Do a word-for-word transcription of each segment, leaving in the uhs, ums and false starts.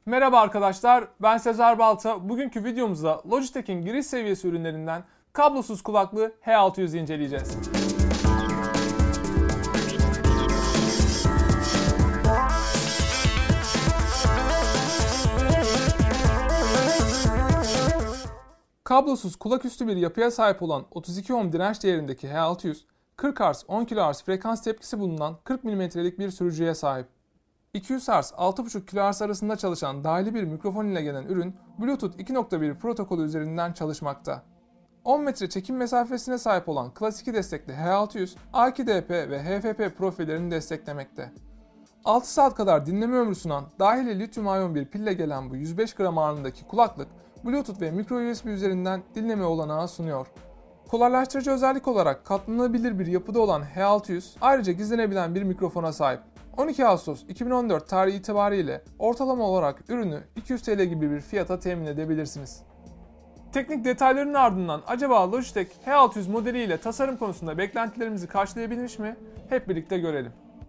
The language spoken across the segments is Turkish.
Merhaba arkadaşlar, ben Sezer Balta. Bugünkü videomuzda Logitech'in giriş seviyesi ürünlerinden kablosuz kulaklığı H altı yüzü inceleyeceğiz. Kablosuz kulaküstü bir yapıya sahip olan otuz iki ohm direnç değerindeki H altı yüz, kırk hertz on kilohertz frekans tepkisi bulunan kırk milimetrelik bir sürücüye sahip. iki yüz hertz altı buçuk kilohertz arasında çalışan dahili bir mikrofon ile gelen ürün Bluetooth iki nokta bir protokolü üzerinden çalışmakta. on metre çekim mesafesine sahip olan Class iki destekli H altı yüz, A iki D P ve H F P profillerini desteklemekte. altı saat kadar dinleme ömrü sunan dahili lityum iyon bir pille gelen bu yüz beş gram ağırlığındaki kulaklık, Bluetooth ve micro U S B üzerinden dinleme olanağı sunuyor. Kolaylaştırıcı özellik olarak katlanabilir bir yapıda olan H altı yüz, ayrıca gizlenebilen bir mikrofona sahip. on iki Ağustos iki bin on dört tarihi itibariyle ortalama olarak ürünü iki yüz TL gibi bir fiyata temin edebilirsiniz. Teknik detayların ardından acaba Logitech H altı yüz modeliyle tasarım konusunda beklentilerimizi karşılayabilmiş mi? Hep birlikte görelim.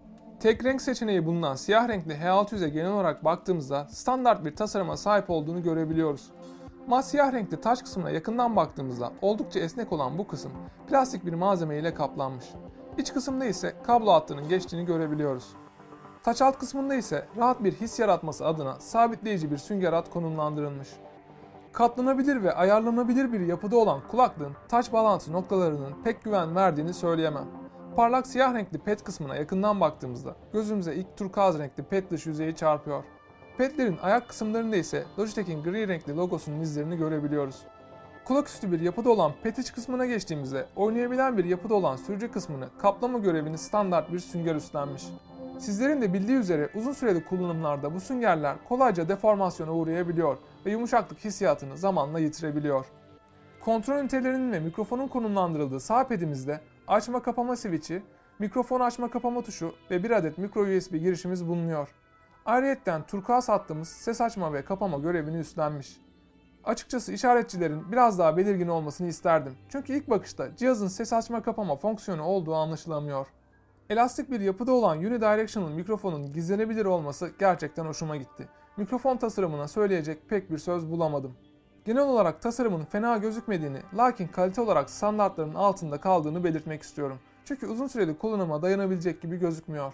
Tek renk seçeneği bulunan siyah renkli H altı yüze genel olarak baktığımızda standart bir tasarıma sahip olduğunu görebiliyoruz. Mat siyah renkli taç kısmına yakından baktığımızda oldukça esnek olan bu kısım plastik bir malzeme ile kaplanmış. İç kısımda ise kablo hattının geçtiğini görebiliyoruz. Taç alt kısmında ise rahat bir his yaratması adına sabitleyici bir sünger hat konumlandırılmış. Katlanabilir ve ayarlanabilir bir yapıda olan kulaklığın taç bağlantı noktalarının pek güven verdiğini söyleyemem. Parlak siyah renkli pet kısmına yakından baktığımızda gözümüze ilk turkuaz renkli pet dış yüzeyi çarpıyor. Petlerin ayak kısımlarında ise Logitech'in gri renkli logosunun izlerini görebiliyoruz. Kulaküstü bir yapıda olan pet iç kısmına geçtiğimizde oynayabilen bir yapıda olan sürücü kısmını kaplama görevini standart bir sünger üstlenmiş. Sizlerin de bildiği üzere uzun süreli kullanımlarda bu süngerler kolayca deformasyona uğrayabiliyor ve yumuşaklık hissiyatını zamanla yitirebiliyor. Kontrol ünitelerinin ve mikrofonun konumlandırıldığı sağ pedimizde açma kapama switch'i, mikrofon açma kapama tuşu ve bir adet micro U S B girişimiz bulunuyor. Ayrıyeten turkuaz hattımız ses açma ve kapama görevini üstlenmiş. Açıkçası işaretçilerin biraz daha belirgin olmasını isterdim. Çünkü ilk bakışta cihazın ses açma kapama fonksiyonu olduğu anlaşılamıyor. Elastik bir yapıda olan unidirectional mikrofonun gizlenebilir olması gerçekten hoşuma gitti. Mikrofon tasarımına söyleyecek pek bir söz bulamadım. Genel olarak tasarımın fena gözükmediğini, lakin kalite olarak standartların altında kaldığını belirtmek istiyorum. Çünkü uzun süreli kullanıma dayanabilecek gibi gözükmüyor.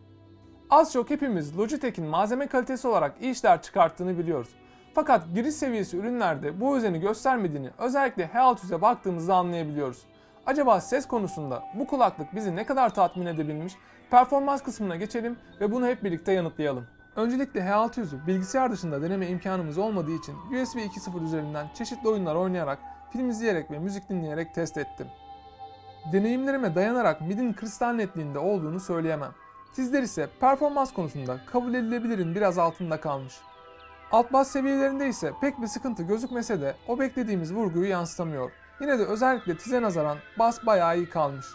Az çok hepimiz Logitech'in malzeme kalitesi olarak iyi işler çıkarttığını biliyoruz. Fakat giriş seviyesi ürünlerde bu özeni göstermediğini özellikle H altı yüze baktığımızda anlayabiliyoruz. Acaba ses konusunda bu kulaklık bizi ne kadar tatmin edebilmiş? Performans kısmına geçelim ve bunu hep birlikte yanıtlayalım. Öncelikle H altı yüzü bilgisayar dışında deneme imkanımız olmadığı için U S B iki nokta sıfır üzerinden çeşitli oyunlar oynayarak, film izleyerek ve müzik dinleyerek test ettim. Deneyimlerime dayanarak midin kristal netliğinde olduğunu söyleyemem. Sizler ise performans konusunda kabul edilebilirin biraz altında kalmış. Alt bas seviyelerinde ise pek bir sıkıntı gözükmese de o beklediğimiz vurguyu yansıtamıyor. Yine de özellikle tize nazaran bas bayağı iyi kalmış.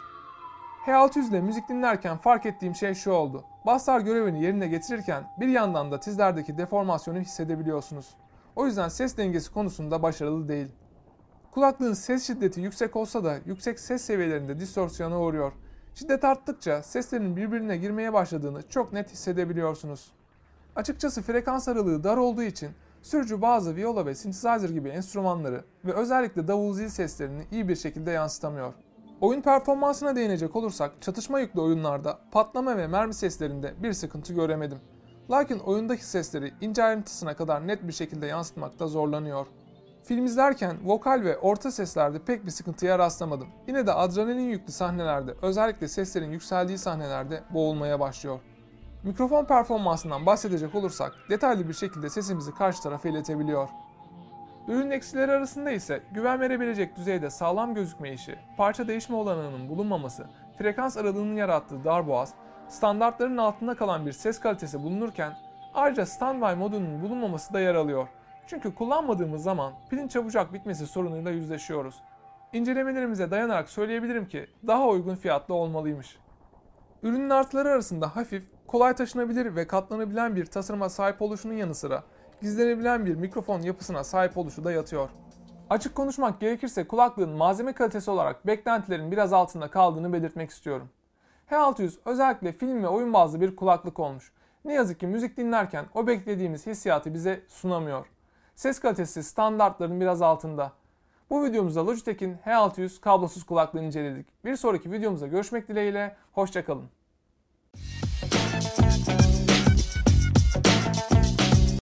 H altı yüz ile müzik dinlerken fark ettiğim şey şu oldu. Baslar görevini yerine getirirken bir yandan da tizlerdeki deformasyonu hissedebiliyorsunuz. O yüzden ses dengesi konusunda başarılı değil. Kulaklığın ses şiddeti yüksek olsa da yüksek ses seviyelerinde distorsiyona uğruyor. Şiddet arttıkça seslerin birbirine girmeye başladığını çok net hissedebiliyorsunuz. Açıkçası frekans aralığı dar olduğu için sürücü bazı viola ve synthesizer gibi enstrümanları ve özellikle davul zil seslerini iyi bir şekilde yansıtamıyor. Oyun performansına değinecek olursak çatışma yüklü oyunlarda patlama ve mermi seslerinde bir sıkıntı göremedim. Lakin oyundaki sesleri ince ayrıntısına kadar net bir şekilde yansıtmakta zorlanıyor. Film izlerken vokal ve orta seslerde pek bir sıkıntıya rastlamadım. Yine de adrenalin yüklü sahnelerde, özellikle seslerin yükseldiği sahnelerde boğulmaya başlıyor. Mikrofon performansından bahsedecek olursak detaylı bir şekilde sesimizi karşı tarafa iletebiliyor. Ürün eksileri arasında ise güven verebilecek düzeyde sağlam gözükme işi, parça değişme olanağının bulunmaması, frekans aralığının yarattığı darboğaz, standartların altında kalan bir ses kalitesi bulunurken ayrıca standby modunun bulunmaması da yer alıyor. Çünkü kullanmadığımız zaman pilin çabucak bitmesi sorunuyla yüzleşiyoruz. İncelemelerimize dayanarak söyleyebilirim ki daha uygun fiyatlı olmalıymış. Ürünün artıları arasında hafif, kolay taşınabilir ve katlanabilen bir tasarıma sahip oluşunun yanı sıra gizlenebilen bir mikrofon yapısına sahip oluşu da yatıyor. Açık konuşmak gerekirse kulaklığın malzeme kalitesi olarak beklentilerin biraz altında kaldığını belirtmek istiyorum. H altı yüz özellikle film ve oyun bazlı bir kulaklık olmuş. ne yazık ki müzik dinlerken o beklediğimiz hissiyatı bize sunamıyor. Ses kalitesi standartların biraz altında. Bu videomuzda Logitech'in H altı yüz kablosuz kulaklığını inceledik. Bir sonraki videomuzda görüşmek dileğiyle, hoşça kalın.